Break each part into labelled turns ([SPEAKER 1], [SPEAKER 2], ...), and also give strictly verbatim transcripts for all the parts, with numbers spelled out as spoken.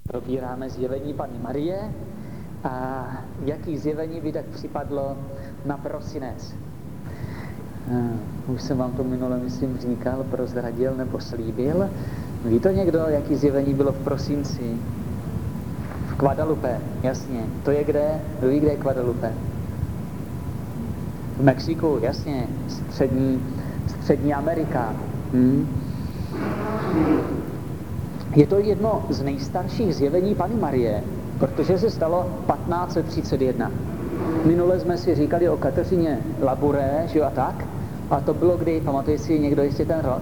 [SPEAKER 1] Probíráme zjevení Panny Marie a jaký zjevení by tak připadlo na prosinec. Už jsem vám to minule, myslím, říkal, prozradil nebo slíbil. Ví to někdo, jaký zjevení bylo v prosinci? V Guadalupe, jasně. To je kde? Kdo ví, kde je Guadalupe? V Mexiku, jasně. Střední, střední Amerika. Hm? Je to jedno z nejstarších zjevení Panny Marie, protože se stalo patnáct set třicet jedna. Minule jsme si říkali o Kateřině Labouré, že jo, a tak. A to bylo kdy, pamatuje si někdo ještě ten rok?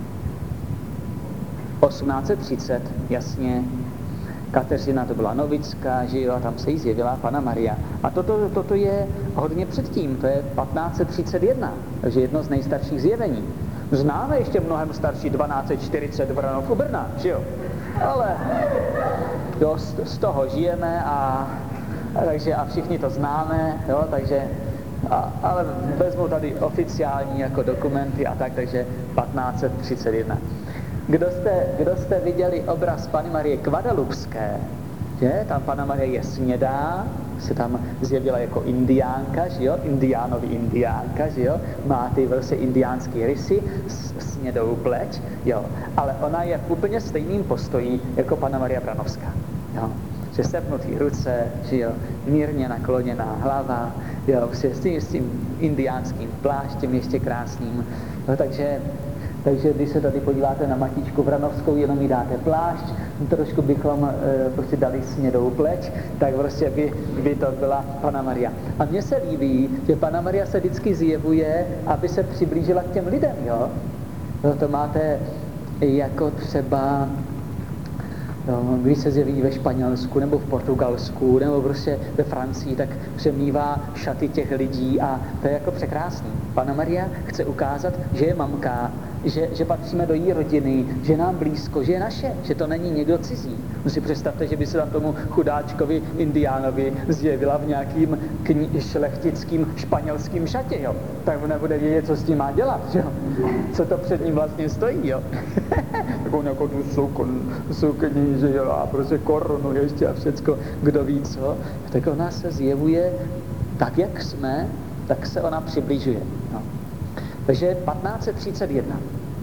[SPEAKER 1] osmnáct set třicet, jasně. Kateřina to byla novická, že jo, a tam se jí zjevila Panna Maria. A toto, toto je hodně předtím, to je patnáct set třicet jedna, takže jedno z nejstarších zjevení. Známe ještě mnohem starší dvanáct set čtyřicet Vranov u Brna, že jo? Ale jo, z, z toho žijeme a, a, takže, a všichni to známe, jo, takže, a, ale vezmu tady oficiální jako dokumenty a tak, takže patnáct set třicet jedna. Kdo jste, kdo jste viděli obraz Panny Marie Guadalupské, že? Tam Panna Marie je snědá, se tam zjevila jako indiánka, že jo? Indiánovi indiánka, že jo? Má ty vlastně indiánský rysy, snědou pleť, jo? Ale ona je v úplně stejným postoji jako Panna Maria Branovská, jo? Že sepnutý ruce, že jo? Mírně nakloněná hlava, jo? S tím, s tím indiánským pláštěm ještě krásným, jo? Takže Takže když se tady podíváte na Matičku Vranovskou, jenom jí dáte plášť, trošku bychom e, prostě dali snědou pleť, tak prostě by, by to byla Panna Maria. A mně se líbí, že Panna Maria se vždycky zjevuje, aby se přiblížila k těm lidem, jo? No, to máte jako třeba, no, když se zjeví ve Španělsku, nebo v Portugalsku, nebo prostě ve Francii, tak přemývá šaty těch lidí a to je jako překrásný. Panna Maria chce ukázat, že je mamka, Že, že patříme do její rodiny, že je nám blízko, že je naše, že to není někdo cizí. No si představte, že by se tam tomu chudáčkovi indiánovi zjevila v nějakým kni- šlechtickým španělským šatě, jo. Tak on nebude vědět, co s tím má dělat, jo. Co to před ním vlastně stojí, jo. Takovou nějakou tu sukni, že jo, a prostě korunu ještě a všecko, kdo ví co. Tak ona se zjevuje tak, jak jsme, tak se ona přibližuje, no. Takže patnáct set třicet jedna.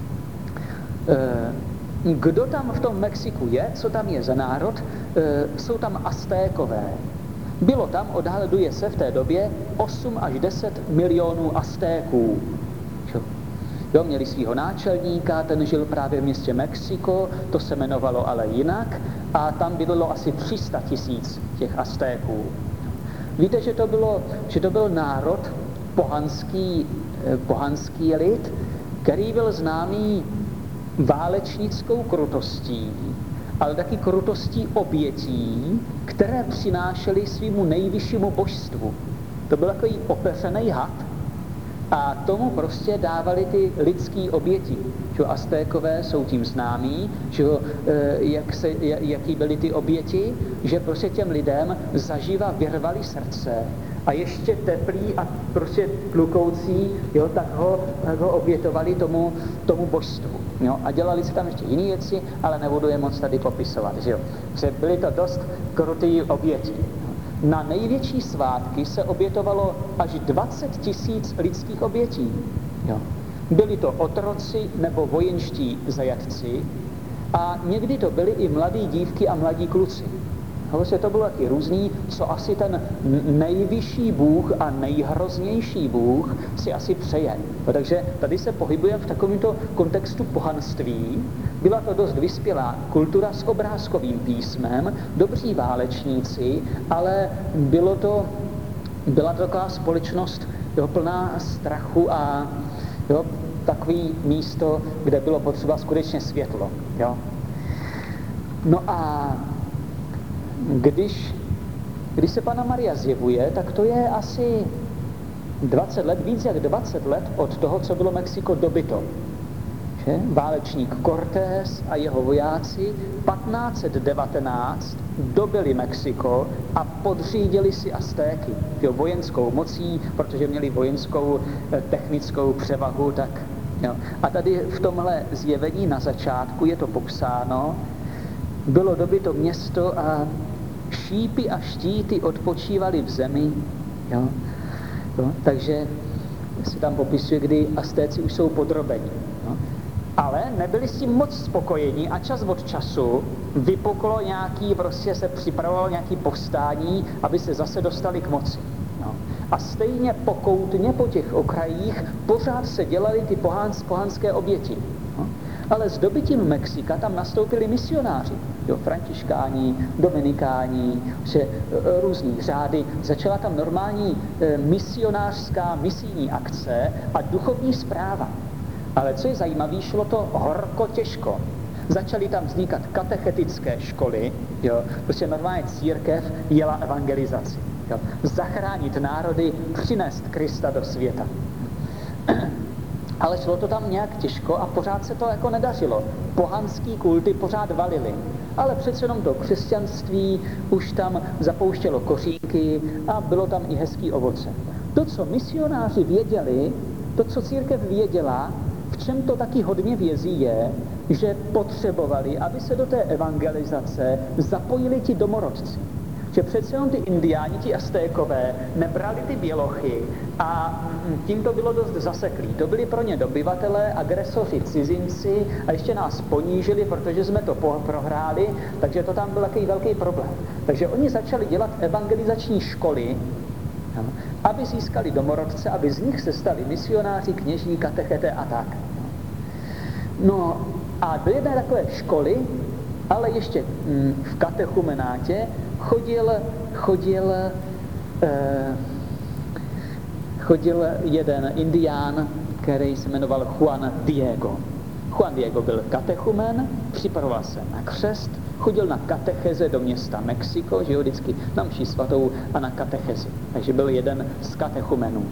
[SPEAKER 1] Kdo tam v tom Mexiku je, co tam je za národ, jsou tam Aztékové. Bylo tam, odhaduje se v té době, osm až deset milionů Aztéků. Jo, měli svýho náčelníka, ten žil právě v městě Mexiko, to se jmenovalo ale jinak, a tam bydlelo asi tři sta tisíc těch Aztéků. Víte, že to, bylo, že to byl národ pohanský, pohanský lid, který byl známý válečnickou krutostí, ale taky krutostí obětí, které přinášely svýmu nejvyššímu božstvu. To byl takový opeřený had a tomu prostě dávali ty lidský oběti. Že Aztékové jsou tím známí, že jak se, jaký byly ty oběti, že prostě těm lidem zaživa vyrvali srdce a ještě teplý a prostě tlukoucí, jo, tak ho, tak ho obětovali tomu, tomu božstvu. Jo, a dělali se tam ještě jiné věci, ale nebudu je moc tady popisovat. Že jo. Že byly to dost krutý oběti. Na největší svátky se obětovalo až dvacet tisíc lidských obětí. Jo. Byli to otroci nebo vojenští zajatci a někdy to byly i mladé dívky a mladí kluci. Vlastně to bylo taky různý, co asi ten nejvyšší Bůh a nejhroznější Bůh si asi přeje. No, takže tady se pohybujeme v takovémto kontextu pohanství. Byla to dost vyspělá kultura s obrázkovým písmem, dobří válečníci, ale bylo to, byla to taková společnost, jo, plná strachu a jo, takový místo, kde bylo potřeba skutečně světlo. Jo. No a Když, když se Panna Maria zjevuje, tak to je asi dvacet let, víc jak dvacet let od toho, co bylo Mexiko dobyto. Že? Válečník Cortés a jeho vojáci patnáct set devatenáct dobili Mexiko a podřídili si Aztéky. Jo, vojenskou mocí, protože měli vojenskou technickou převahu. Tak, jo. A tady v tomhle zjevení na začátku je to popsáno, bylo dobyto město a šípy a štíty odpočívaly v zemi. Jo? Jo? Takže se tam popisuje, kdy Aztéci už jsou podrobeni. Jo? Ale nebyli s tím moc spokojeni a čas od času vypuklo nějaký, prostě se připravovalo nějaký povstání, aby se zase dostali k moci. Jo? A stejně pokoutně po těch okrajích pořád se dělaly ty pohánské, pohánské oběti. Jo? Ale s dobytím Mexika tam nastoupili misionáři, jo, františkáni, dominikáni, že různý řády. Začala tam normální e, misionářská misijní akce a duchovní správa. Ale co je zajímavé, šlo to horko těžko. Začaly tam vznikat katechetické školy, jo, prostě normálně církev jela evangelizaci. Jo, zachránit národy, přinést Krista do světa. Ale šlo to tam nějak těžko a pořád se to jako nedařilo. Pohanský kulty pořád valily. Ale přece jenom to křesťanství už tam zapouštělo kořínky a bylo tam i hezký ovoce. To, co misionáři věděli, to, co církev věděla, v čem to taky hodně vězí je, že potřebovali, aby se do té evangelizace zapojili ti domorodci. Že přece jenom ty indiáni, ti Aztékové, nebrali ty bělochy a tím to bylo dost zaseklý. To byli pro ně dobyvatelé, agresoři, cizinci a ještě nás ponížili, protože jsme to prohráli, takže to tam byl takový velký problém. Takže oni začali dělat evangelizační školy, aby získali domorodce, aby z nich se stali misionáři, kněží, katechete a tak. No a do jedné takové školy, ale ještě v katechumenátě, chodil, chodil, eh, chodil jeden indián, který se jmenoval Juan Diego. Juan Diego byl katechumen, připravoval se na křest, chodil na katecheze do města Mexiko, že jo, vždycky na mši svatou a na katechezi. Takže byl jeden z katechumenů.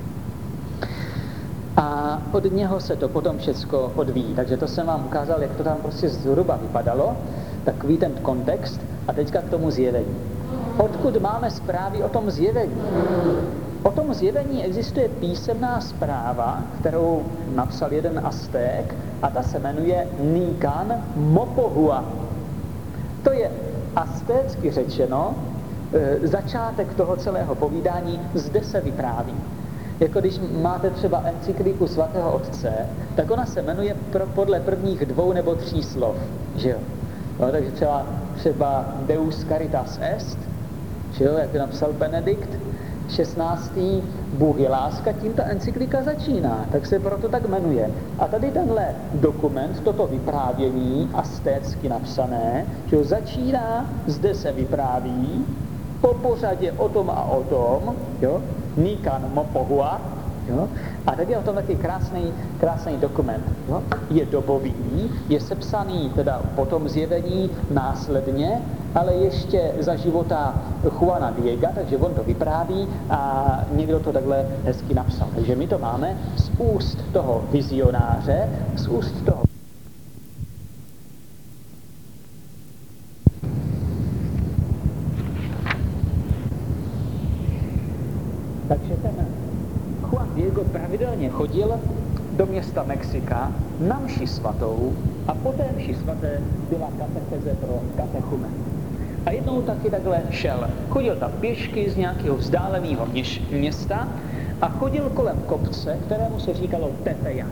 [SPEAKER 1] A od něho se to potom všecko odvíjí. Takže to jsem vám ukázal, jak to tam prostě zhruba vypadalo, takový ten kontext a teďka k tomu zjevení. Odkud máme zprávy o tom zjevení? O tom zjevení existuje písemná zpráva, kterou napsal jeden Azték a ta se jmenuje Nican Mopohua. To je aztécky řečeno e, začátek toho celého povídání, zde se vypráví. Jako když máte třeba encykliku svatého otce, tak ona se jmenuje pro, podle prvních dvou nebo tří slov, že jo? No, takže třeba, třeba Deus Caritas Est, že jo, jak napsal Benedikt šestnáctý. Bůh je láska, tím ta encyklika začíná, tak se proto tak jmenuje. A tady tenhle dokument, toto vyprávění, aztécky napsané, že jo, začíná, zde se vypráví, po pořadě o tom a o tom, jo, Nican Mopohua, jo, a tady je o tom taky krásný, krásný dokument. Jo. Je dobový, je sepsaný teda po tom zjevení následně, ale ještě za života Juana Diega, takže on to vypráví a někdo to takhle hezky napsal. Takže my to máme z úst toho vizionáře, z úst toho. Takže ten Juan Diego pravidelně chodil do města Mexika na mši svatou a po té mši svaté byla katecheze pro katechumen. A jednou taky takhle šel. Chodil tam pěšky z nějakého vzdáleného města a chodil kolem kopce, kterému se říkalo Tepeyac.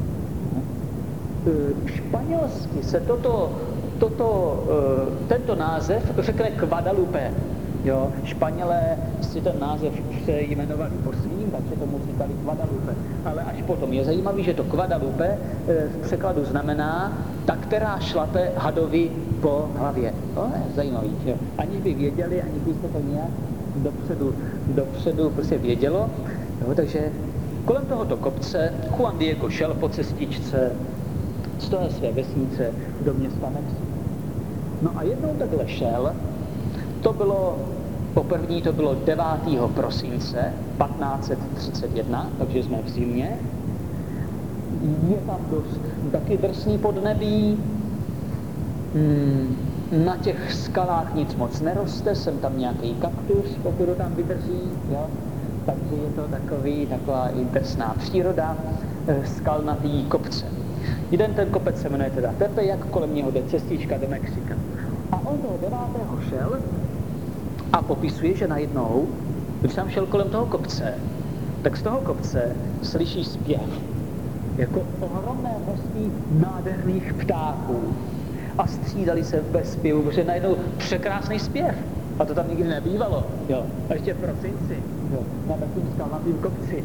[SPEAKER 1] Španělsky se toto, toto, tento název řekne Guadalupe. Jo, Španělé si ten název jmenovali po svým, takže tomu říkali Guadalupe. Ale až potom je zajímavé, že to Guadalupe v překladu znamená ta, která šlape hadovi po hlavě. To je zajímavý, že? Aniž by věděli, aniž by se to nějak dopředu, dopředu prostě vědělo. Jo, takže kolem tohoto kopce Juan Diego šel po cestičce z toho své vesnice do města Mexiko. No a jednou takhle šel. To bylo, poprvní to bylo devátého prosince patnáct set třicet jedna, takže jsme v zimě. Je tam dost taky drsný podnebí, hmm, na těch skalách nic moc neroste, jsem tam nějaký kaktus, pokud ho tam vydrží, jo? Takže je to takový, taková i drsná příroda, skalnatý kopce. Jeden ten kopec se jmenuje teda Tepeyac, kolem něho jde cestička do Mexika. on toho devátého šel a popisuje, že najednou, když tam šel kolem toho kopce, tak z toho kopce slyší zpěv. Jako ohromné množství nádherných ptáků. A střídali se ve zpěvu, protože najednou překrásný zpěv. A to tam nikdy nebývalo. Jo. A ještě v prosinci. Jo. Na takovým skalnatým kopci.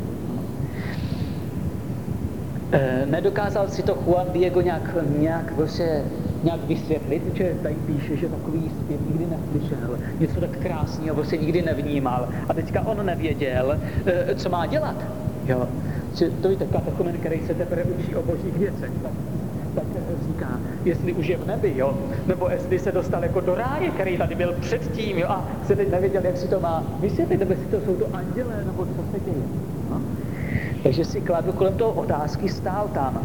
[SPEAKER 1] E, nedokázal si to Juan Diego nějak, nějak, vlastně, nějak vysvětlit, protože tady píše, že takový zpěv nikdy neslyšel. Něco tak krásného vlastně nikdy nevnímal. A teďka on nevěděl, e, co má dělat. Jo. To víte, katechumen, který se teprve učí o božích věcech, tak, tak říká, jestli už je v nebi, jo, nebo jestli se dostal jako do ráje, který tady byl předtím, jo, a se teď nevěděl, jak si to má vysvětlit, nebo jestli to jsou to andělé, nebo co se děje. No. Takže si kladl kolem toho otázky, stál tam.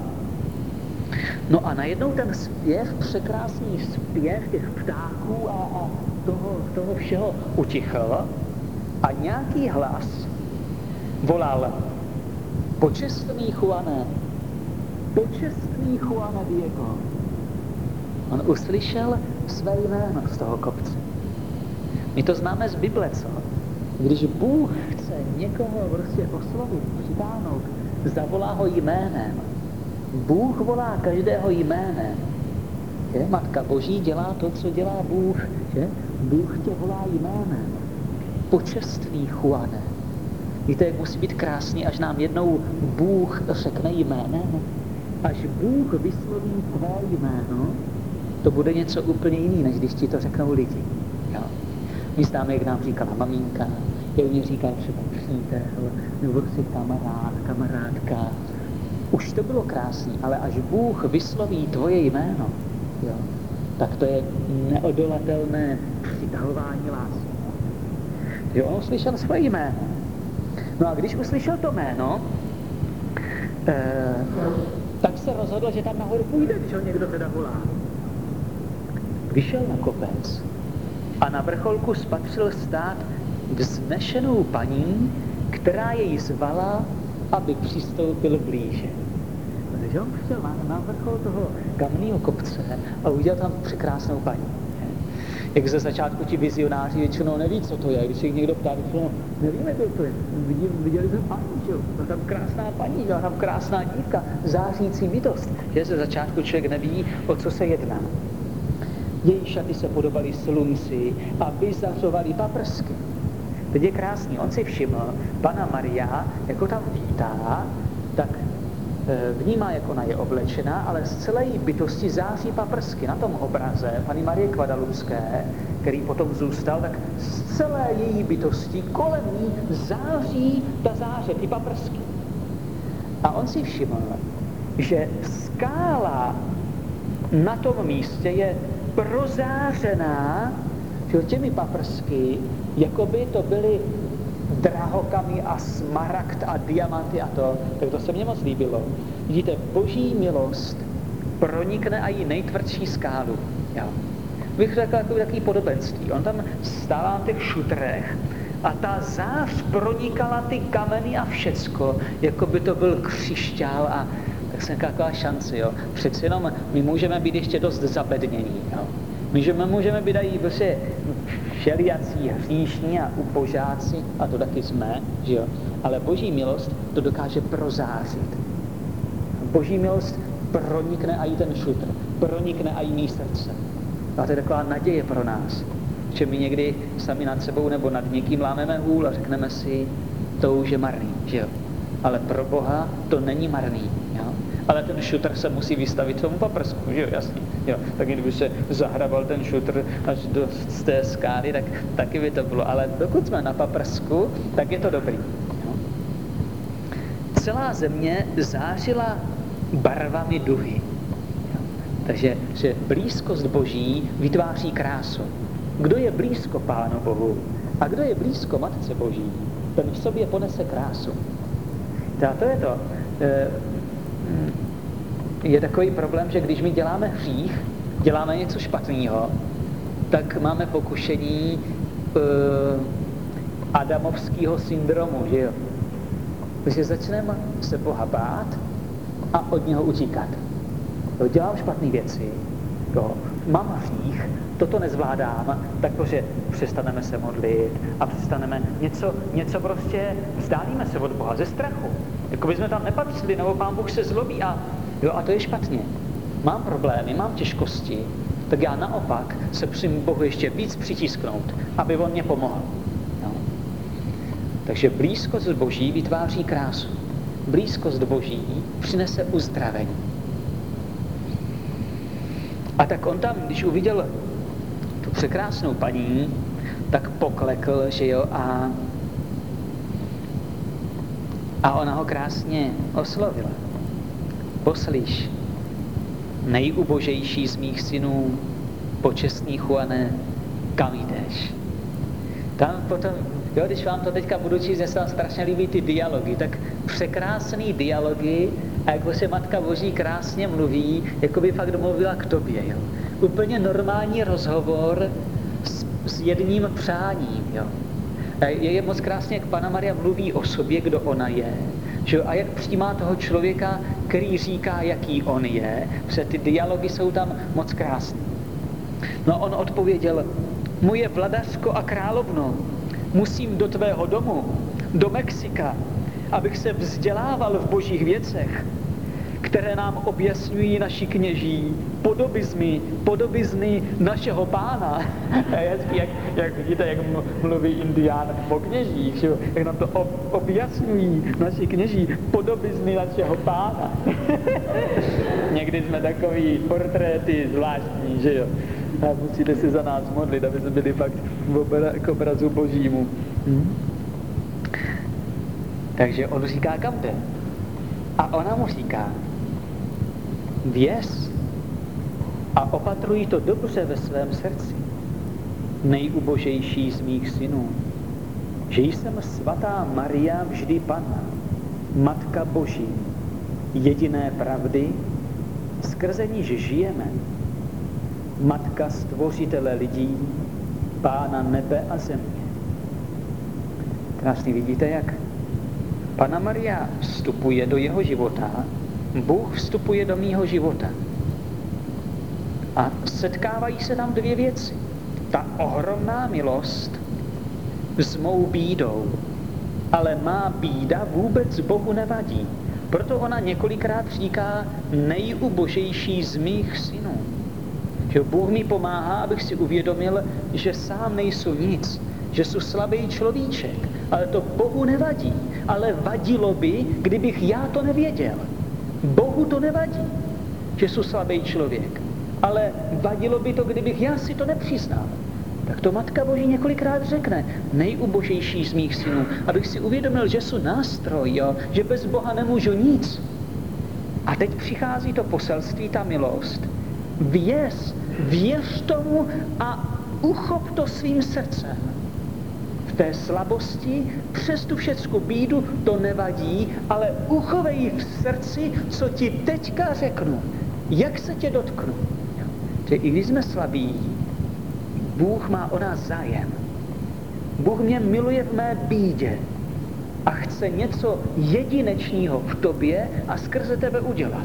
[SPEAKER 1] No a najednou ten zpěv, překrásný zpěv těch ptáků a, a toho, toho všeho utichl a nějaký hlas volal: počestný Juane, počestný Juane Diego. On uslyšel své jméno z toho kopce. My to známe z Bible, co? Když Bůh chce někoho prostě oslovit, přitáhnout, zavolá ho jménem. Bůh volá každého jménem. Že? Matka Boží dělá to, co dělá Bůh. Že? Bůh tě volá jménem. Počestný Juane. Víte, jak musí být krásný, až nám jednou Bůh řekne jménem? Až Bůh vysloví tvé jméno, to bude něco úplně jiný, než když ti to řeknou lidi. Jo? My známe, jak nám říkala maminka, jak mě říkal třeba přítel, nebo si kamarád, kamarádka. Už to bylo krásný, ale až Bůh vysloví tvoje jméno, jo, tak to je neodolatelné přitahování lásky. Jo, on slyšel svoje jméno. No a když uslyšel to jméno, eh, tak se rozhodl, že tam nahoru půjde, když ho někdo teda volá. Vyšel na kopec a na vrcholku spatřil stát vznešenou paní, která jej zvala, aby přistoupil blíže. Takže on přišel na, na vrchol toho kamenného kopce a uviděl tam překrásnou paní. Jak ze začátku ti vizionáři většinou neví, co to je. Když se jich někdo ptá, no, nevíme, kdo to je. Viděli jsme paní, že jo? Tam krásná paní, že jo? Tam krásná dívka, zářící bytost. Že ze začátku člověk neví, o co se jedná. Její šaty se podobaly slunci a vyzařovaly paprsky. Teď je krásný. On si všiml, Panna Maria, jako tam vítá, tak vnímá, jak ona je oblečená, ale z celé její bytosti září paprsky. Na tom obraze Panny Marie Guadalupské, který potom zůstal, tak z celé její bytosti kolem ní září ta záře, ty paprsky. A on si všiml, že skála na tom místě je prozářená, že těmi paprsky, jako by to byly drahokamy a smaragd a diamanty a to, tak to se mně moc líbilo. Vidíte, boží milost pronikne i nejtvrdší skálu. Jo. Bych řekl takový, takový podobenství. On tam stál na těch šutrech a ta zář pronikala ty kameny a všecko, jako by to byl křišťál a tak jsem taková šance, jo. Přeci jenom my můžeme být ještě dost zabednění, jo. My můžeme být i prostě všelijací hříšní a upožáci, a to taky jsme, že jo? Ale boží milost to dokáže prozářit. Boží milost pronikne i ten šutr, pronikne i mý srdce. A to je taková naděje pro nás, že my někdy sami nad sebou nebo nad někým lámeme hůl a řekneme si, to už je marný, že jo? Ale pro Boha to není marný, jo? Ale ten šutr se musí vystavit tomu paprsku, že jo, jasně. Jo, tak kdyby se zahrabal ten šutr až do z té skály, tak taky by to bylo. Ale dokud jsme na paprsku, tak je to dobrý. Jo. Celá země zářila barvami duhy. Jo. Takže že blízkost Boží vytváří krásu. Kdo je blízko Pánu Bohu a kdo je blízko Matce Boží, ten v sobě ponese krásu. A to je to. E, je takový problém, že když my děláme hřích, děláme něco špatného, tak máme pokušení uh, adamovského syndromu, že jo? Takže začneme se Boha bát a od něho utíkat. Jo, dělám špatné věci, jo, mám hřích, toto nezvládám, takže přestaneme se modlit a přestaneme něco, něco prostě vzdálíme se od Boha ze strachu. Jako by jsme tam nepatřili, nebo Pán Bůh se zlobí a, jo, a to je špatně. Mám problémy, mám těžkosti, tak já naopak se přijmu Bohu ještě víc přitisknout, aby on mě pomohl. No. Takže blízkost Boží vytváří krásu. Blízkost Boží přinese uzdravení. A tak on tam, když uviděl tu překrásnou paní, tak poklekl, že jo, a, a ona ho krásně oslovila. Poslyš, nejubožejší z mých synů, počestný Juane, kam jdeš? Tam potom, jo, když vám to teďka budu číst, se vám strašně líbí ty dialogy, tak překrásný dialogy, a jako se Matka Boží krásně mluví, jako by fakt mluvila k tobě, jo. Úplně normální rozhovor s, s jedním přáním, jo. Je, je moc krásně, jak Panna Maria mluví o sobě, kdo ona je, že jo, a jak přijímá toho člověka, který říká, jaký on je, protože ty dialogy jsou tam moc krásné. No on odpověděl, moje vladařko a královno, musím do tvého domu, do Mexika, abych se vzdělával v božích věcech, které nám objasňují naši kněží, podobizmy, podobizny našeho Pána. jak, jak vidíte, jak mluví Indián o kněžích, že? Jak nám to objasňují naši kněží, podobizny našeho Pána. Někdy jsme takový portréty zvláštní, že jo. A musíte se za nás modlit, aby jsme byli fakt k obrazu Božímu. Hm? Takže on říká, kam jde? A ona mu říká, věz a opatruj to dobře ve svém srdci, nejubožejší z mých synů, že jsem svatá Maria vždy Panna, Matka Boží, jediné pravdy, skrze níž žijeme, Matka Stvořitele lidí, Pána nebe a země. Krásný, vidíte, jak Panna Maria vstupuje do jeho života, Bůh vstupuje do mýho života. A setkávají se tam dvě věci. Ta ohromná milost s mou bídou. Ale má bída vůbec Bohu nevadí. Proto ona několikrát říká nejubožejší z mých synů. Že Bůh mi pomáhá, abych si uvědomil, že sám nejsou nic, že jsou slabý človíček, ale to Bohu nevadí. Ale vadilo by, kdybych já to nevěděl. Bohu to nevadí, že jsou slabý člověk. Ale vadilo by to, kdybych já si to nepřiznal. Tak to Matka Boží několikrát řekne, nejubožejší z mých synů, abych si uvědomil, že jsou nástroj, jo? Že bez Boha nemůžu nic. A teď přichází to poselství, ta milost. Věz, věř tomu a uchop to svým srdcem. V té slabosti, přes tu všecku bídu, to nevadí, ale uchovej v srdci, co ti teďka řeknu, jak se tě dotknu. Že i když jsme slabí, Bůh má o nás zájem. Bůh mě miluje v mé bídě a chce něco jedinečného v tobě a skrze tebe udělat.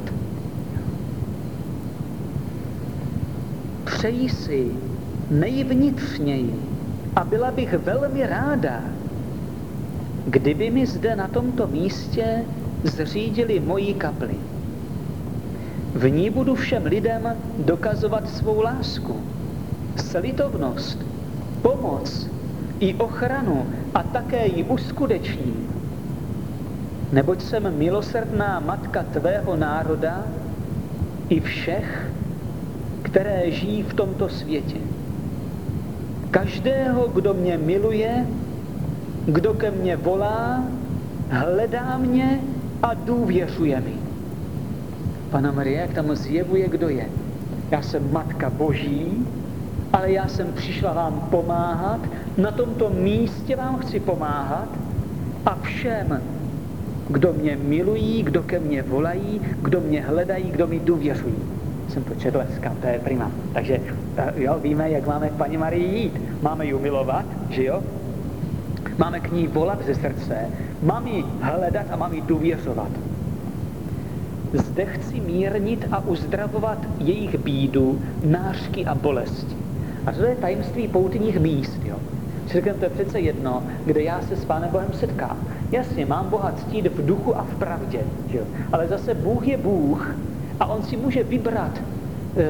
[SPEAKER 1] Přeji si nejvnitřněji a byla bych velmi ráda, kdyby mi zde na tomto místě zřídili moji kapli. V ní budu všem lidem dokazovat svou lásku, slitovnost, pomoc i ochranu a také ji uskutečním. Neboť jsem milosrdná matka tvého národa i všech, které žijí v tomto světě. Každého, kdo mě miluje, kdo ke mně volá, hledá mě a důvěřuje mi. Panna Maria, jak tam zjevuje, kdo je. Já jsem Matka Boží, ale já jsem přišla vám pomáhat, na tomto místě vám chci pomáhat a všem, kdo mě milují, kdo ke mně volají, kdo mě hledají, kdo mi důvěřují. Jsem to četl dneska, to je prima. Takže jo, víme, jak máme k Paní Marii jít. Máme ji milovat, že jo? Máme k ní volat ze srdce, mám ji hledat a mám ji důvěřovat. Zde chci mírnit a uzdravovat jejich bídu, nářky a bolesti. A to je tajemství poutních míst, jo. Řekněme, to je přece jedno, kde já se s Pánem Bohem setkám. Jasně, mám Boha ctít v duchu a v pravdě, jo. Ale zase Bůh je Bůh a on si může vybrat e,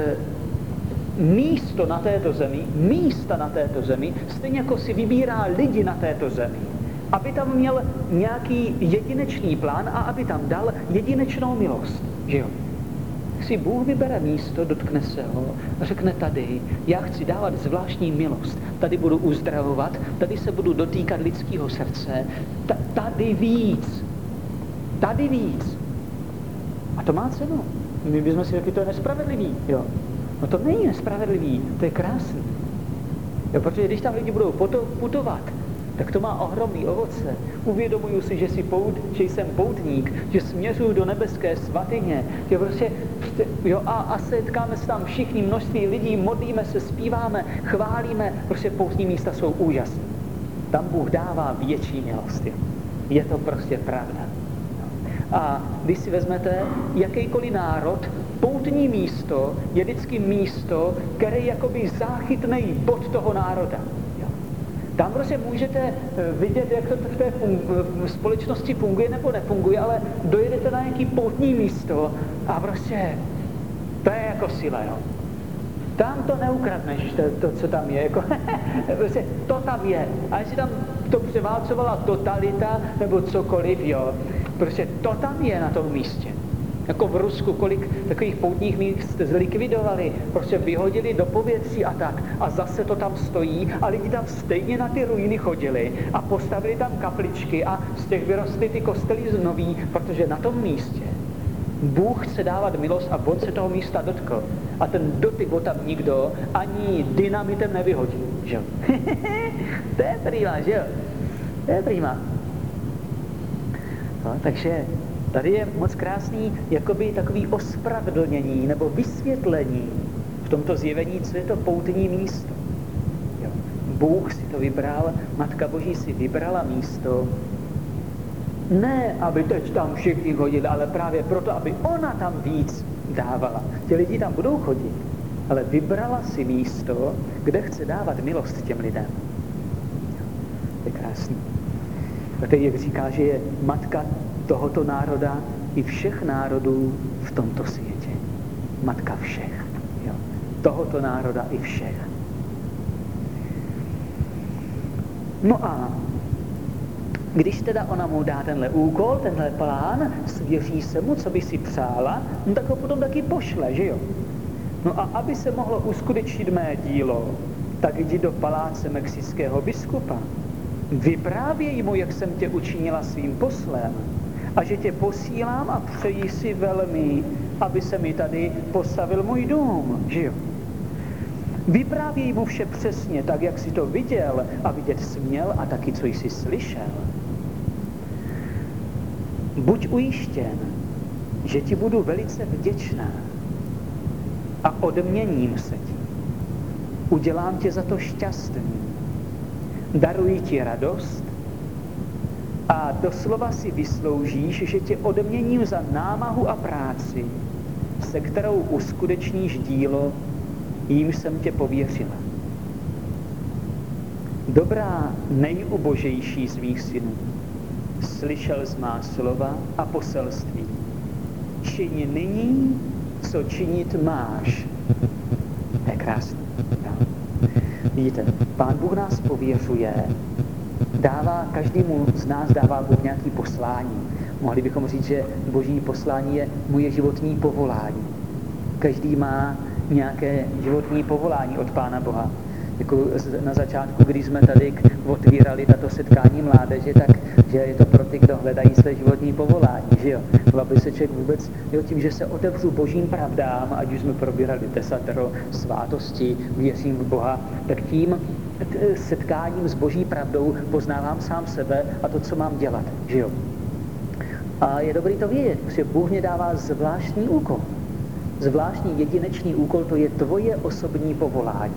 [SPEAKER 1] místo na této zemi, místa na této zemi, stejně jako si vybírá lidi na této zemi, aby tam měl nějaký jedinečný plán a aby tam dal jedinečnou milost, že jo. Si Bůh vybere místo, dotkne se ho a řekne tady, já chci dávat zvláštní milost, tady budu uzdravovat, tady se budu dotýkat lidského srdce, T- tady víc, tady víc. A to má cenu. My bychom si řekli, to je nespravedlivý, jo. No to není nespravedlivý, to je krásný. Jo, protože když tam lidi budou putovat, tak to má ohromný ovoce. Uvědomuju si, že, si pout, že jsem poutník, že směřuju do nebeské svatyně, že prostě, jo, a, a setkáme se tam všichni, množství lidí, modlíme se, zpíváme, chválíme, prostě poutní místa jsou úžasné. Tam Bůh dává větší milost. Jo. Je to prostě pravda. A když si vezmete jakýkoliv národ, poutní místo je vždycky místo, které je jakoby záchytný bod toho národa. Jo. Tam prostě můžete vidět, jak to v té fun- v společnosti funguje nebo nefunguje, ale dojedete na nějaký poutní místo a prostě to je jako sila, jo. Tam to neukradneš, to, to co tam je, jako, prostě to tam je. A jestli tam to převálcovala totalita nebo cokoliv, jo, prostě to tam je na tom místě. Jako v Rusku, kolik takových poutních míst zlikvidovali, prostě vyhodili do povětří a tak. A zase to tam stojí a lidi tam stejně na ty ruiny chodili a postavili tam kapličky a z těch vyrostly ty kostely znoví, protože na tom místě Bůh chce dávat milost a on se toho místa dotkl. A ten dotyk ho tam nikdo ani dynamitem nevyhodil, že jo? To je prýma, že jo? To je prýma. No, takže tady je moc krásný jakoby takový ospravedlnění nebo vysvětlení v tomto zjevení, co je to poutní místo. Jo. Bůh si to vybral, Matka Boží si vybrala místo, ne, aby teď tam všichni chodili, ale právě proto, aby ona tam víc dávala. Ti lidi tam budou chodit, ale vybrala si místo, kde chce dávat milost těm lidem. To je krásný. A teď jak říká, že je matka tohoto národa i všech národů v tomto světě. Matka všech. Jo. Tohoto národa i všech. No a když teda ona mu dá tenhle úkol, tenhle plán, svěří se mu, co by si přála, no tak ho potom taky pošle, že jo? No a aby se mohlo uskutečnit mé dílo, tak jdi do paláce mexického biskupa. Vyprávěj mu, jak jsem tě učinila svým poslem a že tě posílám a přeji si velmi, aby se mi tady postavil můj dům, že jo? Vyprávěj mu vše přesně tak, jak jsi to viděl a vidět směl a taky, co jsi slyšel. Buď ujištěn, že ti budu velice vděčná a odměním se ti. Udělám tě za to šťastný. Daruji ti radost a doslova si vysloužíš, že tě odměním za námahu a práci, se kterou uskutečníš dílo, jímž jsem tě pověřila. Dobrá, nejubožejší z mých synů, slyšel z má slova a poselství. Čiň nyní, co činit máš. To je krásný. No. Vidíte, Pán Bůh nás pověřuje, dává, každému z nás dává Bůh nějaký poslání. Mohli bychom říct, že Boží poslání je moje životní povolání. Každý má nějaké životní povolání od Pána Boha. Jako na začátku, když jsme tady otvírali tato setkání mládeže, tak že je to pro ty, kdo hledají své životní povolání, že jo? Aby se člověk vůbec, jo, tím, že se otevřu božím pravdám, ať už jsme probírali desatero, svátosti, věřím v Boha, tak tím setkáním s boží pravdou poznávám sám sebe a to, co mám dělat, že jo? A je dobrý to vědět, protože Bůh mě dává zvláštní úkol. Zvláštní jedinečný úkol, to je tvoje osobní povolání.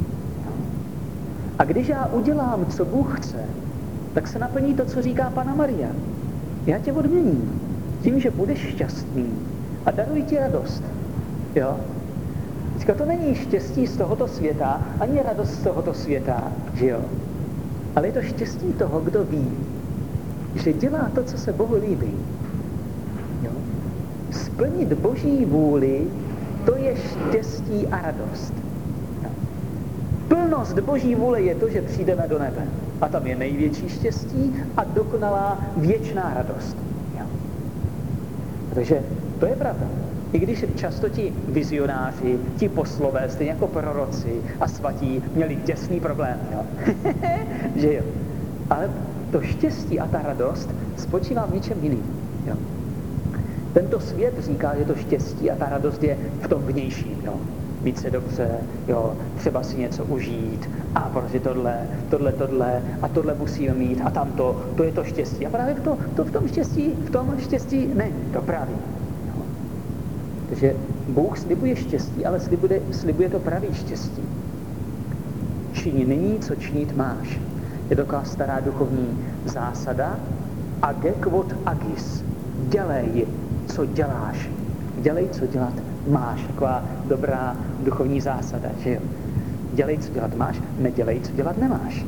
[SPEAKER 1] A když já udělám, co Bůh chce, tak se naplní to, co říká Panna Maria. Já tě odměním tím, že budeš šťastný a daruji ti radost. Jo? Teďka to není štěstí z tohoto světa, ani radost z tohoto světa, že jo? Ale je to štěstí toho, kdo ví, že dělá to, co se Bohu líbí. Jo? Splnit Boží vůli, to je štěstí a radost. Jo? Plnost Boží vůle je to, že přijdeme do nebe. A tam je největší štěstí a dokonalá věčná radost. Jo? Takže to je pravda. I když často ti vizionáři, ti poslové, stejně jako proroci a svatí, měli těsný problém, jo? Že jo? Ale to štěstí a ta radost spočívá v něčem jiným. Jo? Tento svět říká, že to štěstí a ta radost je v tom vnějším. Jo? Mít se dobře, jo? Třeba si něco užít a prostě tohle, tohle, tohle a tohle musíme mít a tamto, to je to štěstí. A právě to, to v tom štěstí, v tom štěstí není, to právě. Takže Bůh slibuje štěstí, ale slibuje, slibuje to pravý štěstí. Čini nyní, co činit máš. Je taková stará duchovní zásada. Age quod agis. Dělej, co děláš. Dělej, co dělat máš. Taková dobrá duchovní zásada, že jo? Dělej, co dělat máš, nedělej, co dělat nemáš.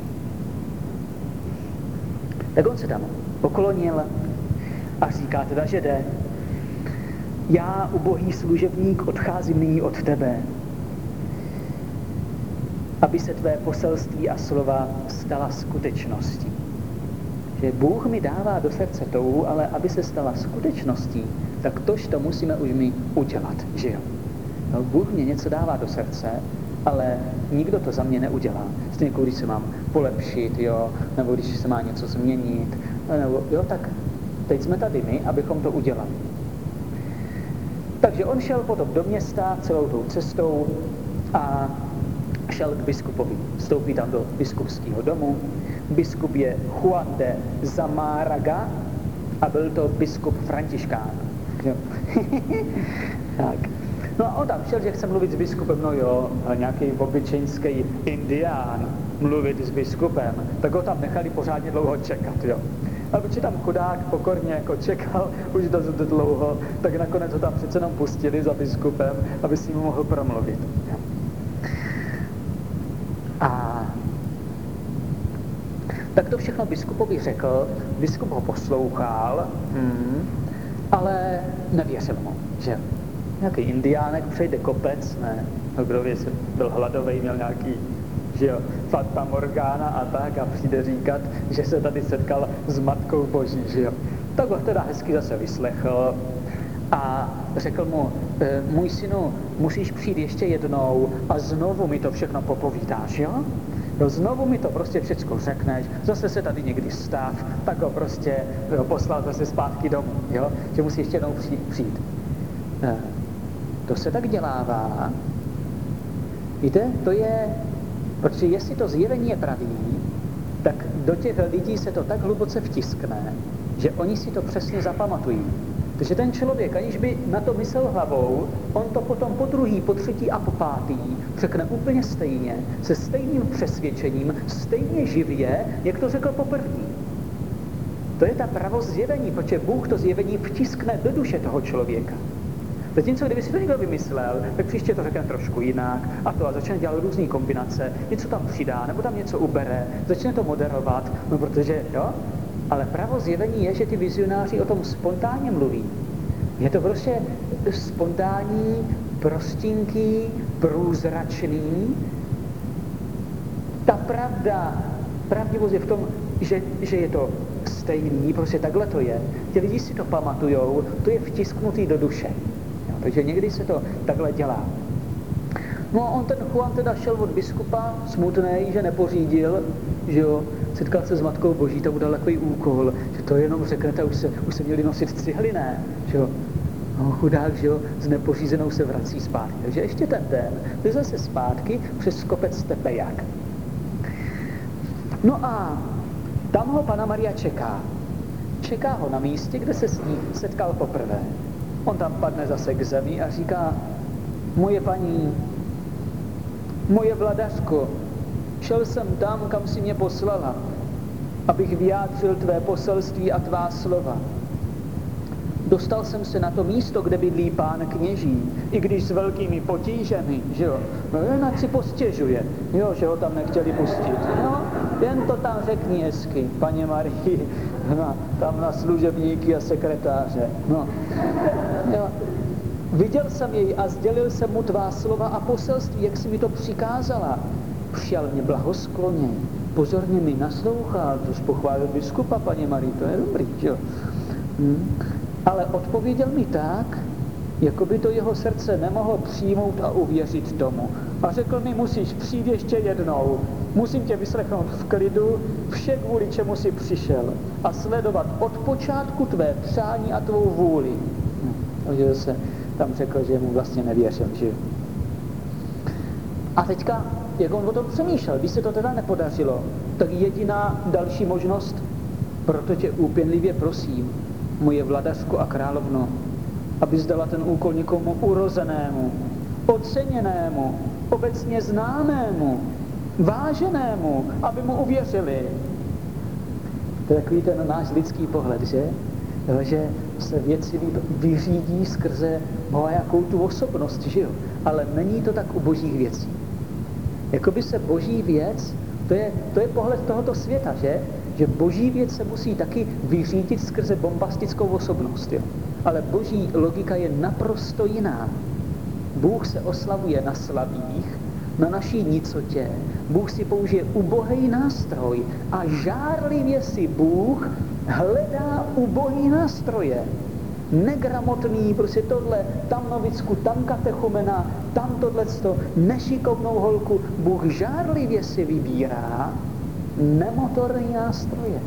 [SPEAKER 1] Tak on se tam poklonil a říká teda, že jde. Já, ubohý služebník, odcházím nyní od tebe, aby se tvé poselství a slova stala skutečností. Že Bůh mi dává do srdce touhu, ale aby se stala skutečností, tak tož to musíme už mi udělat, že jo? No, Bůh mě něco dává do srdce, ale nikdo to za mě neudělá. Stejně jako když se mám polepšit, jo? Nebo když se má něco změnit, nebo, jo, tak teď jsme tady my, abychom to udělali. Takže on šel potom do města celou tou cestou a šel k biskupovi. Vstoupí tam do biskupského domu. Biskup je Juan de Zamáraga a byl to biskup Františkán. Tak. No a on tam šel, že chce mluvit s biskupem, no jo, nějaký obyčejnský indián mluvit s biskupem, tak ho tam nechali pořádně dlouho čekat, jo. A protože tam chudák pokorně jako čekal už dost dlouho, tak nakonec ho tam přece jenom pustili za biskupem, aby si mu mohl promluvit. A tak to všechno biskupovi řekl, biskup ho poslouchal, hmm, ale nevěřil mu, že nějaký indiánek přejde kopec, ne, no kdo ví, byl hladový, měl nějaký, že jo, Fata Morgana a tak a přijde říkat, že se tady setkal s Matkou Boží, že jo. Tak ho teda hezky zase vyslechl a řekl mu, e, můj synu, musíš přijít ještě jednou a znovu mi to všechno popovídáš, jo? Jo, znovu mi to prostě všecko řekneš, zase se tady někdy stav, tak ho prostě jo, poslal zase zpátky domů, jo? Že musí ještě jednou přijít. přijít. E, to se tak dělává. Víte, to je, protože jestli to zjevení je pravý, tak do těch lidí se to tak hluboce vtiskne, že oni si to přesně zapamatují. Takže ten člověk, aniž by na to myslel hlavou, on to potom po druhý, po třetí a po pátý řekne úplně stejně, se stejným přesvědčením, stejně živě, jak to řekl poprvní. To je ta pravost zjevení, protože Bůh to zjevení vtiskne do duše toho člověka. Zatímco kdyby si to někdo vymyslel, tak příště to řekne trošku jinak a to a začne dělat různé kombinace, něco tam přidá, nebo tam něco ubere, začne to moderovat, no protože, jo, ale pravo zjevení je, že ty vizionáři o tom spontánně mluví. Je to prostě spontánní, prostinký, průzračný. Ta pravda, pravdivost je v tom, že, že je to stejný, prostě takhle to je. Ti lidi si to pamatujou, to je vtisknutý do duše. Takže někdy se to takhle dělá. No a on ten Juan teda šel od biskupa, smutnej, že nepořídil, že jo, setkal se s Matkou Boží, to udal takový úkol, že to jenom řeknete, už se, už se měli nosit cihly, ne, že jo. No chudák, že jo, s nepořízenou se vrací zpátky. Takže ještě ten den jde zase zpátky přes kopec Tepejak. No a tam ho Panna Maria čeká. Čeká ho na místě, kde se s ní setkal poprvé. On tam padne zase k zemi a říká, moje paní, moje vladařko, šel jsem tam, kam si mě poslala, abych vyjádřil tvé poselství a tvá slova. Dostal jsem se na to místo, kde bydlí pán kněží, i když s velkými potížemi, že jo. No jen ať si postěžuje, jo, že ho tam nechtěli pustit. No, jen to tam řekni hezky, paně Marii, no, tam na služebníky a sekretáře. No, jo. Viděl jsem jej a sdělil jsem mu tvá slova a poselství, jak jsi mi to přikázala. Přijal mě blahoskloně, pozorně mi naslouchal, tož pochválil biskupa, paně Marii, to je dobrý, že jo. Hm. Ale odpověděl mi tak, jako by to jeho srdce nemohlo přijmout a uvěřit tomu. A řekl mi, musíš přijít ještě jednou, musím tě vyslechnout v klidu, vše kvůli čemu jsi přišel a sledovat od počátku tvé přání a tvou vůli. Hm. Takže se tam řekl, že mu vlastně nevěřil, že? A teďka, jak on o tom přemýšlel, když se to teda nepodařilo, tak jediná další možnost, proto tě úpěnlivě prosím, moje vladařko a královno, aby zdala ten úkol někomu urozenému, oceněnému, obecně známému, váženému, aby mu uvěřili. To je takový ten náš lidský pohled, že? Že se věci vyřídí skrze nějakou tu osobnost, že jo? Ale není to tak u božích věcí. Jakoby se boží věc, to je, to je pohled tohoto světa, že? Že boží věc se musí taky vyřídit skrze bombastickou osobnost, jo? Ale boží logika je naprosto jiná. Bůh se oslavuje na slabých, na naší nicotě. Bůh si použije ubohý nástroj a žárlivě si Bůh hledá ubohý nástroje. Negramotný, prostě tohle, tam novicku, tam katechumena, tam tohleto, nešikovnou holku. Bůh žárlivě si vybírá nemotorní nástroje.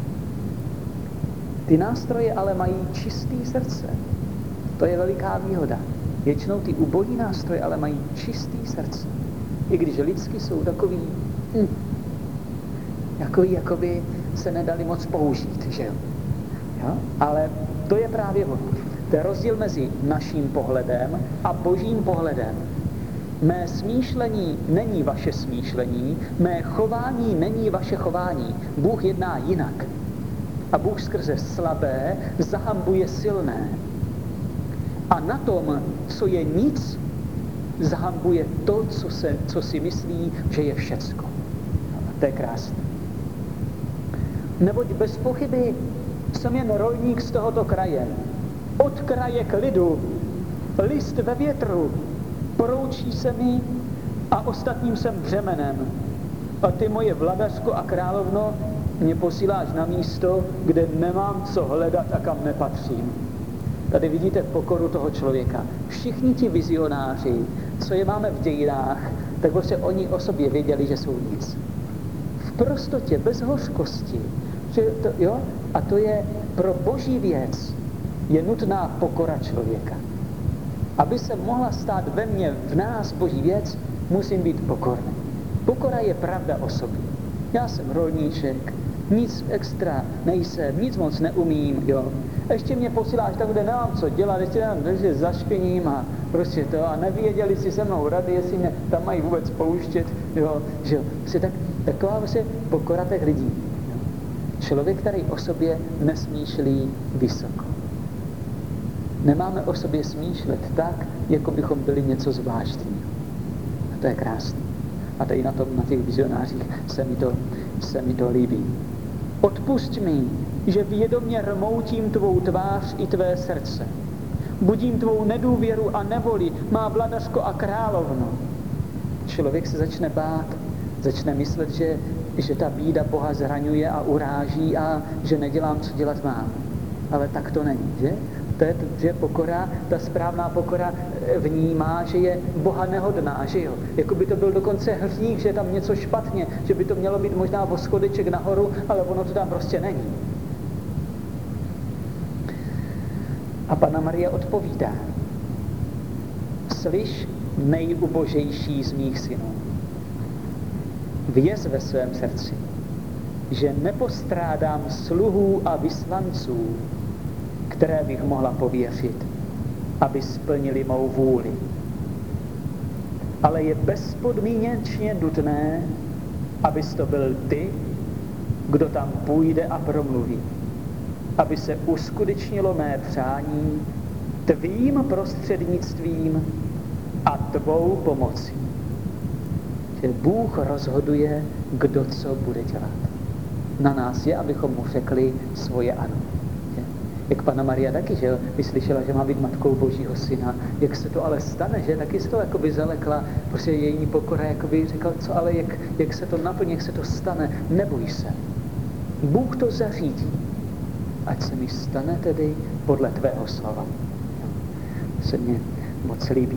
[SPEAKER 1] Ty nástroje ale mají čistý srdce. To je veliká výhoda. Většinou ty ubohý nástroje ale mají čistý srdce. I když lidsky jsou takový, hm, takový, jakoby se nedali moc použít, že jo? Jo? Ale to je právě ono. To je rozdíl mezi naším pohledem a božím pohledem. Mé smýšlení není vaše smýšlení, mé chování není vaše chování. Bůh jedná jinak. A Bůh skrze slabé zahambuje silné. A na tom, co je nic, zahambuje to, co, se, co si myslí, že je všecko. A to je krásné. Neboť bez pochyby jsem jen rolník z tohoto kraje. Od kraje k lidu, list ve větru, poroučí se mi a ostatním jsem břemenem. A ty, moje vladařko a královno, mě posíláš na místo, kde nemám co hledat a kam nepatřím. Tady vidíte pokoru toho člověka. Všichni ti vizionáři, co je máme v dějinách, tak prostě oni o sobě věděli, že jsou nic. V prostotě, bez hořkosti. Že to, jo? A to je pro boží věc, je nutná pokora člověka. Aby se mohla stát ve mně, v nás boží věc, musím být pokorný. Pokora je pravda o sobě. Já jsem rolníček, nic extra nejsem, nic moc neumím, jo. Ještě mě posíláš tam, kde nemám co dělat, ještě tam držet za špiním a prostě to, a nevěděli si se mnou rady, jestli mě tam mají vůbec pouštět, jo, že jo. Prostě tak, taková vlastně pokora těch lidí. Jo. Člověk, který o sobě nesmýšlí vysoko. Nemáme o sobě smýšlet tak, jako bychom byli něco zvláštního. A to je krásné. A tady na tom, na těch vizionářích se mi to, se mi to líbí. Odpusť mi, že vědomě rmoutím tvou tvář i tvé srdce. Budím tvou nedůvěru a nevoli, má vladařko a královno. Člověk se začne bát, začne myslet, že, že ta bída Boha zraňuje a uráží a že nedělám, co dělat mám. Ale tak to není, že? To je, že pokora, ta správná pokora vnímá, že je Boha nehodná, že jo? Jako by to byl dokonce hřích, že je tam něco špatně, že by to mělo být možná o schodeček nahoru, ale ono to tam prostě není. A Panna Maria odpovídá: Slyš, nejubožejší z mých synů, věz ve svém srdci, že nepostrádám sluhů a vyslanců, které bych mohla pověřit, aby splnili mou vůli. Ale je bezpodmínečně nutné, abys to byl ty, kdo tam půjde a promluví. aby se uskutečnilo mé přání tvým prostřednictvím a tvou pomocí. Že Bůh rozhoduje, kdo co bude dělat. Na nás je, abychom mu řekli svoje ano. Jak Panna Maria taky, že jo, vyslyšela, že má být matkou Božího syna. Jak se to ale stane, že taky se to jakoby zalekla, prostě její pokora jakoby řekla, co ale, jak, jak se to naplní, jak se to stane, neboj se. Bůh to zařídí. Ať se mi stane tedy podle tvého slova. To se mně moc líbí.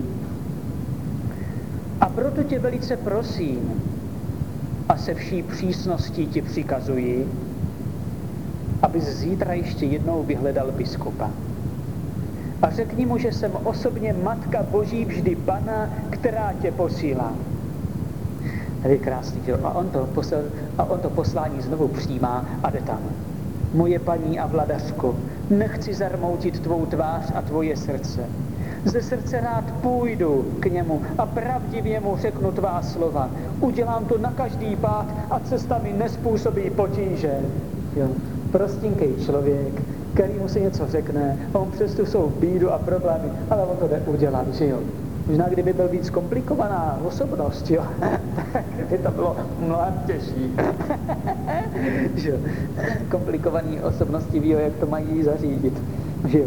[SPEAKER 1] A proto tě velice prosím a se vší přísností ti přikazuji, abys zítra ještě jednou vyhledal biskupa. A řekni mu, že jsem osobně Matka Boží vždy Pana, která tě posílá. To je krásný, že? A on to, posl, a on to poslání znovu přijímá a jde tam. Moje paní a vladařko, nechci zarmoutit tvou tvář a tvoje srdce. Ze srdce rád půjdu k němu a pravdivě mu řeknu tvá slova. Udělám to na každý pád a cesta mi nespůsobí potíže. Jo. Prostinkej člověk, který mu se něco řekne, a on přesto jsou bídu a problémy, ale on to jde udělat, že jo. Možná kdyby byl víc komplikovaná osobnost, jo, tak by to bylo mnohem těžší. Že jo. Komplikovaný osobnosti ví, jak to mají zařídit, že jo.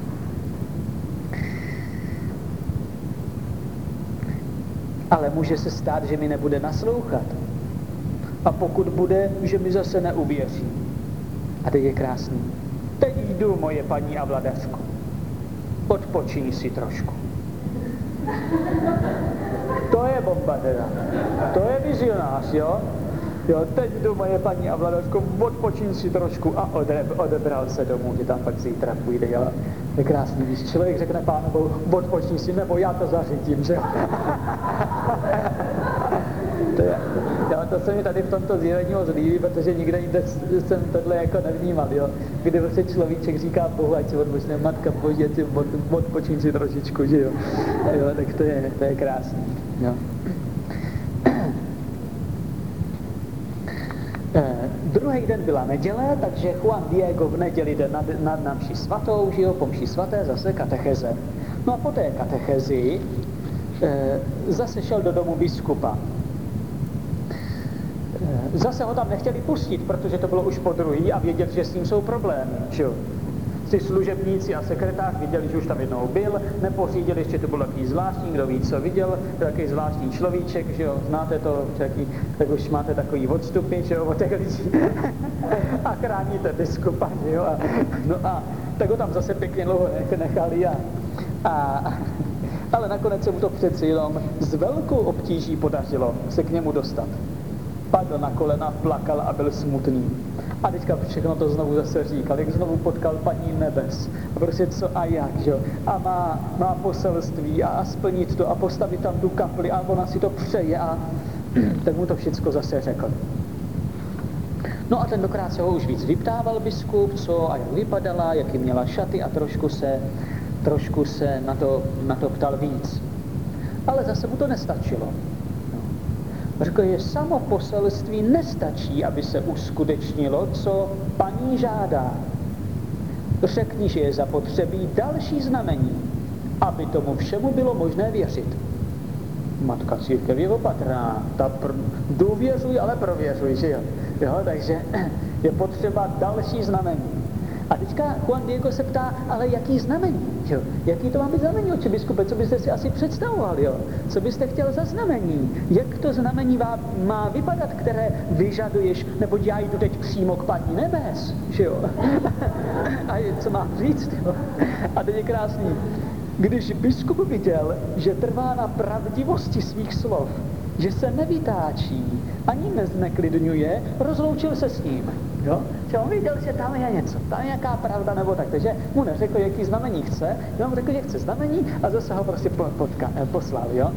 [SPEAKER 1] Ale může se stát, že mi nebude naslouchat. A pokud bude, že mi zase neuvěří. A teď je krásný. Teď jdu, moje paní a vladařko. Odpočiň si trošku. To je bomba teda. To je vizionář, jo? Jo, teď jdu, moje paní a vladařko, odpočiň si trošku a odebral se domů, že tam pak zítra půjde, jo? Je krásný, když člověk řekne Pánovu, odpočiň si, nebo já to zařídím, že jo? To, je, jo, to se mi tady v tomto zjevení moc líbí, protože nikde jinde jsem tohle jako nevnímal, jo. Kdy vlastně človíček říká Bohu, ať si odpočne, Matka Boží, ať si od, odpočíň si trošičku, že jo. Jo, tak to je, to je krásný, jo. Eh, druhý den byla neděle, takže Juan Diego v neděli jde na, na, na mši svatou, že jo, po mši svaté zase katecheze. No a po té katechezi eh, zase šel do domu biskupa. Zase ho tam nechtěli pustit, protože to bylo už po druhý a věděli, že s ním jsou problémy. Že jo? Ty služebníci a sekretář viděli, že už tam jednou byl, nepořídili, ještě to byl takový zvláštní, kdo ví, co viděl, takový zvláštní človíček, že jo, znáte to, takový, tak už máte takový odstupy, že jo, od těch lidí a chráníte biskupa, že jo, a, no a tak ho tam zase pěkně dlouho nechali a, a ale nakonec se mu to přeci jenom s velkou obtíží podařilo se k němu dostat. Padl na kolena, plakal a byl smutný. A teďka všechno to znovu zase říkal, jak znovu potkal paní nebes. A prostě co a jak, že jo. A má, má poselství a, a splnit to a postavit tam tu kapli a ona si to přeje a tak mu to všecko zase řekl. No a tentokrát se ho už víc vyptával biskup, co a jak vypadala, jaký měla šaty a trošku se, trošku se na to, na to ptal víc. Ale zase mu to nestačilo. Řekl, že samo poselství nestačí, aby se uskutečnilo, co paní žádá. Řekni, že je zapotřebí další znamení, aby tomu všemu bylo možné věřit. Matka církev je opatrná, ta pr- důvěřuj, ale prověřuj, že jo? Jo, takže je potřeba další znamení. A teďka Juan Diego se ptá, ale jaký znamení, jo? Jaký to má být znamení, oče biskupe, co byste si asi představoval, jo? Co byste chtěl za znamení? Jak to znamení má vypadat, které vyžaduješ, neboť já jdu teď přímo k paní nebes, že jo? A co mám říct, jo? A teď je krásný. Když biskup viděl, že trvá na pravdivosti svých slov, že se nevytáčí, ani nezneklidňuje, rozloučil se s ním. Jo? Že on viděl, že tam je něco, tam je nějaká pravda nebo tak, takže mu neřekl, jaký znamení chce, jenom řekl, že chce znamení a zase ho prostě potka, poslal, jo.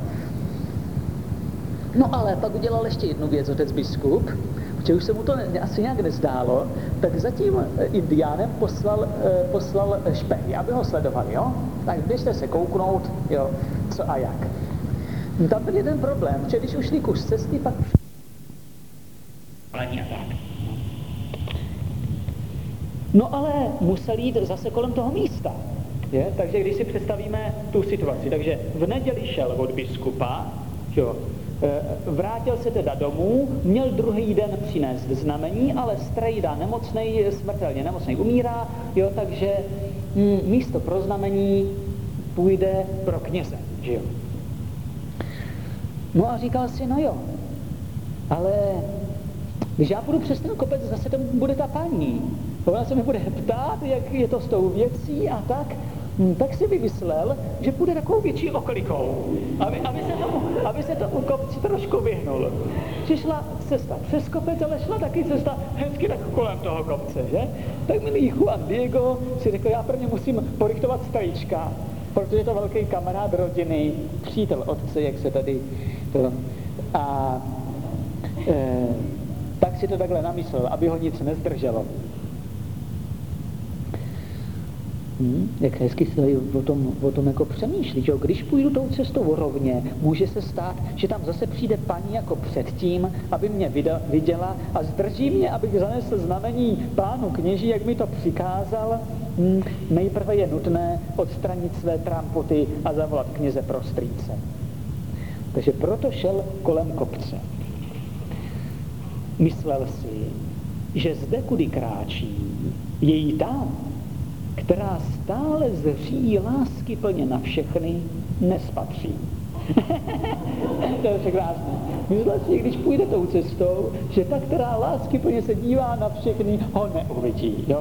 [SPEAKER 1] No ale pak udělal ještě jednu věc otec biskup, protože už se mu to asi nějak nezdálo, tak za tím indiánem poslal, poslal špehy, aby ho sledovali, jo. Tak běžte se kouknout, jo, co a jak. No, tam byl jeden problém, že když ušli kus cesty, pak No ale musel jít zase kolem toho místa. Je? Takže když si představíme tu situaci, takže v neděli šel od biskupa, jo, vrátil se teda domů, měl druhý den přinést znamení, ale strejda nemocnej, smrtelně nemocnej umírá, jo, takže hm, místo pro znamení půjde pro kněze, že jo. No a říkal si, no jo, ale když já půjdu přes ten kopec, zase tam bude ta paní. Ona se mi bude ptát, jak je to s tou věcí a tak. Hm, tak si vymyslel, že půjde takovou větší oklikou, aby, aby, se tomu, aby se tomu kopci trošku vyhnul. Přišla cesta přes kopec, ale šla taky cesta hezky tak kolem toho kopce, že? Tak milý Juan Diego si řekl, já prvně musím porichtovat strýčka, protože je to velký kamarád rodiny, přítel otce, jak se tady to... A e, tak si to takhle namyslel, aby ho nic nezdrželo. Hmm, jak hezky se tady o tom, o tom jako přemýšlí, že když půjdu tou cestou rovně, může se stát, že tam zase přijde paní jako předtím, aby mě viděla a zdrží mě, abych zanesl znamení pánu kněží, jak mi to přikázal. Hmm, nejprve je nutné odstranit své trampoty a zavolat kněze pro strýce. Takže proto šel kolem kopce. Myslel si, že zde, kudy kráčí, je jí ta, která stále zří lásky plně na všechny, nespatří. To je překrásné. Myslel si, když půjde tou cestou, že ta, která lásky plně se dívá na všechny, ho neuvidí. Jo?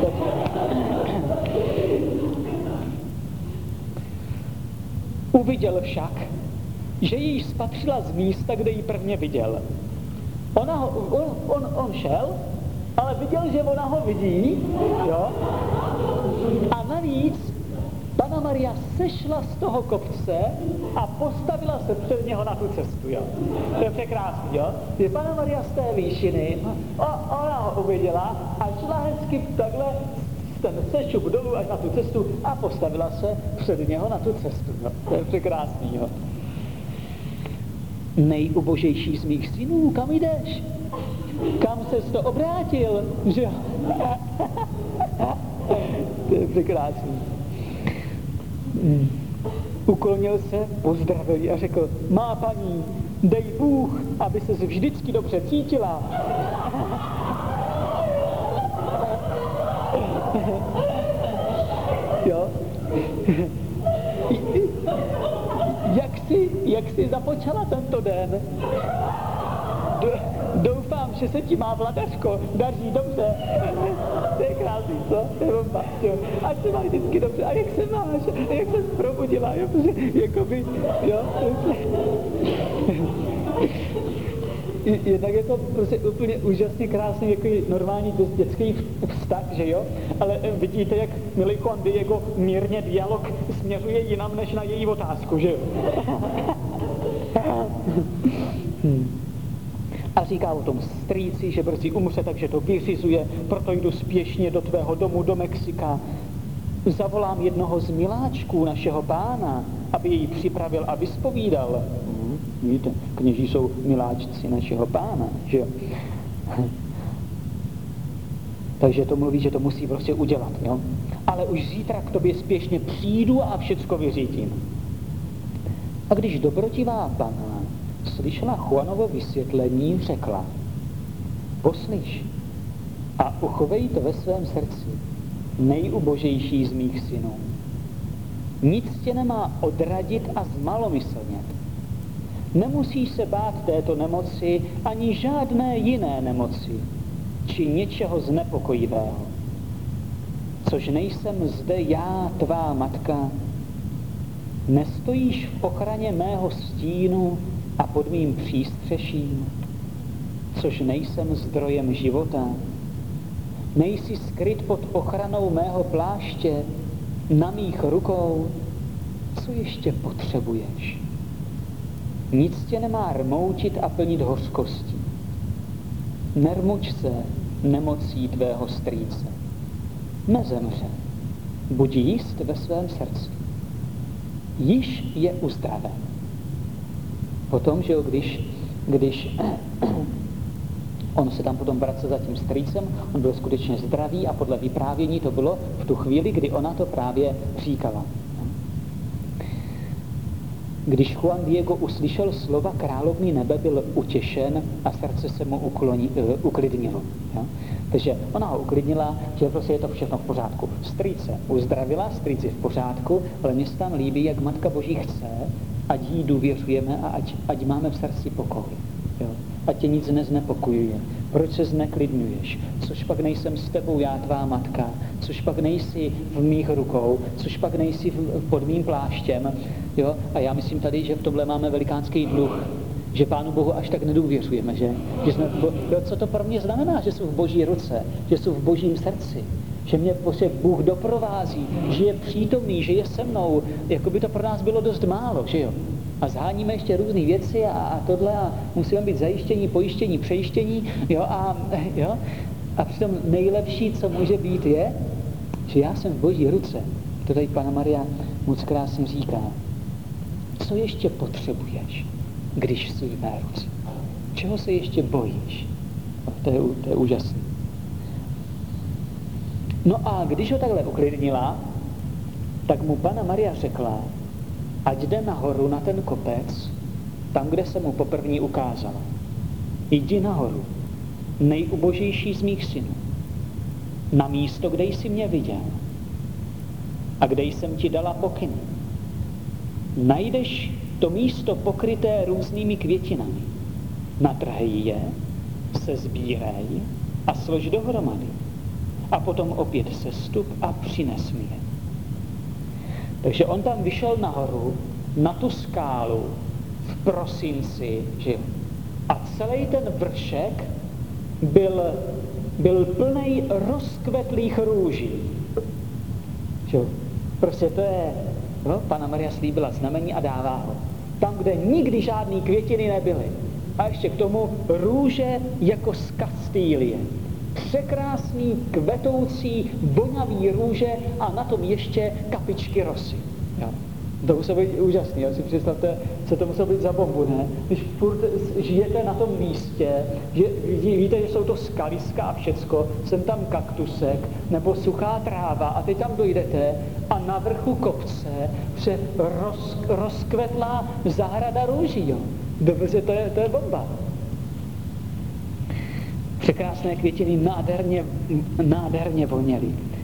[SPEAKER 1] Uviděl však, že ji spatřila z místa, kde ji prvně viděl. Ona ho, on, on, on šel, ale viděl, že ona ho vidí, jo? A navíc Panna Maria sešla z toho kopce a postavila se před něho na tu cestu, jo? To je překrásný, jo? Je Panna Maria z té výšiny, a ona ho uviděla a šla hezky takhle ten sešup dolů až na tu cestu a postavila se před něho na tu cestu, jo? To je překrásný, jo? Nejubožejší z mých synů, kam jdeš? Kam ses to obrátil? Že jo? To je překrásný. Uklonil se, pozdravil ji a řekl, má paní, dej Bůh, aby ses vždycky dobře cítila. Jo? Jak jsi, jak jsi započala tento den? Doufám, že se ti má Vladařko daří dobře. To je krásný, co? To je bomba, jo. Ať se má vždycky dobře. A jak se máš? A jak se probudila? Jo, protože, jakoby, jo. Jednak je to prostě úplně úžasně krásný, jako normální dětský vztah, že jo? Ale vidíte, jak milý Juan Diego mírně dialog směřuje jinam, než na její otázku, že jo? hmm. A říká o tom strýci, že brzy umře, takže to vyřizuje, proto jdu spěšně do tvého domu, do Mexika. Zavolám jednoho z miláčků našeho pána, aby jej připravil a vyspovídal. Hmm, víte, kněží jsou miláčci našeho pána, že jo? Takže to mluví, že to musí prostě udělat, jo? Ale už zítra k tobě spěšně přijdu a všecko vyřídím. A když dobrotivá pana slyšela Juanovo vysvětlení, řekla, poslyš a uchovej to ve svém srdci, nejubožejší z mých synů. Nic tě nemá odradit a zmalomyslnět. Nemusíš se bát této nemoci ani žádné jiné nemoci, či něčeho znepokojivého. Což nejsem zde já, tvá matka, nestojíš v ochraně mého stínu a pod mým přístřeším, což nejsem zdrojem života. Nejsi skryt pod ochranou mého pláště, na mých rukou, co ještě potřebuješ? Nic tě nemá rmoutit a plnit hořkostí. Nermuč se nemocí tvého strýce. Nezemře, buď jist ve svém srdci. Již je uzdraven. Potom, že jo, když, když On se tam potom vracel za tím strýcem, on byl skutečně zdravý a podle vyprávění to bylo v tu chvíli, kdy ona to právě říkala. Když Juan Diego uslyšel slova královny nebe, byl utěšen a srdce se mu ukloní, uh, uklidnilo. Jo? Takže ona ho uklidnila, že prostě je to všechno v pořádku. Strýce uzdravila, strýc je v pořádku, ale mně se tam líbí, jak Matka Boží chce, ať jí důvěřujeme a ať, ať máme v srdci pokoj. Jo? Ať tě nic neznepokojuje. Proč se zneklidňuješ? Což pak nejsem s tebou, já tvá matka, což pak nejsi v mých rukou, což pak nejsi v, pod mým pláštěm. Jo? A já myslím tady, že v tomhle máme velikánský dluh, že Pánu Bohu až tak nedůvěřujeme, že? že jsme, jo, co to pro mě znamená, že jsou v Boží ruce, že jsou v Božím srdci, že mě prostě Bůh doprovází, že je přítomný, že je se mnou, jako by to pro nás bylo dost málo, že jo? A zháníme ještě různé věci a, a tohle a musíme být zajištění, pojištění, přejištění, jo, a, jo? A přitom nejlepší, co může být, je, že já jsem v Boží ruce. To tady Panna Maria moc krásně říká. Co ještě potřebuješ, když jsi v mé ruce? Čeho se ještě bojíš? To je, to je úžasné. No a když ho takhle uklidnila, tak mu Panna Maria řekla, ať jde nahoru na ten kopec, tam, kde se mu poprvní ukázala. Jdi nahoru, nejubožejší z mých synů, na místo, kde jsi mě viděl a kde jsem ti dala pokyny. Najdeš to místo pokryté různými květinami. Natrhej je, sezbírej a slož dohromady. A potom opět sestup a přines mi je. Takže on tam vyšel nahoru, na tu skálu, v prosinci, že jo. A celý ten vršek byl, byl plnej rozkvetlých růží. Že jo. Prostě to je, no, Panna Maria slíbila znamení a dává ho. Tam, kde nikdy žádný květiny nebyly. A ještě k tomu růže jako z Kastýlie. Překrásný, kvetoucí, vonavý růže a na tom ještě kapičky rosy. Jo. To muselo být úžasný, jo. Si představte, co to muselo být za bombu, ne? Když furt žijete na tom místě, že víte, že jsou to skaliska a všecko, jsem tam kaktusek nebo suchá tráva a teď tam dojdete a na vrchu kopce se roz, rozkvetlá zahrada růží, jo. Dobře, to je, to je bomba. Překrásné květiny nádherně, nádherně voněly.